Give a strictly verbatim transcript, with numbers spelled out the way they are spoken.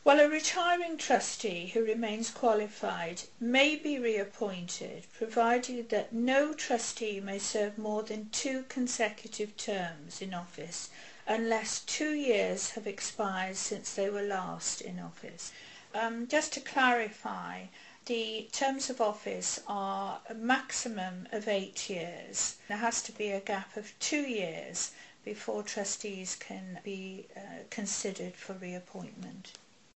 Well, a retiring trustee who remains qualified may be reappointed, provided that no trustee may serve more than two consecutive terms in office, unless two years have expired since they were last in office. Um, just to clarify, the terms of office are a maximum of eight years. There has to be a gap of two years before trustees can be uh, considered for reappointment.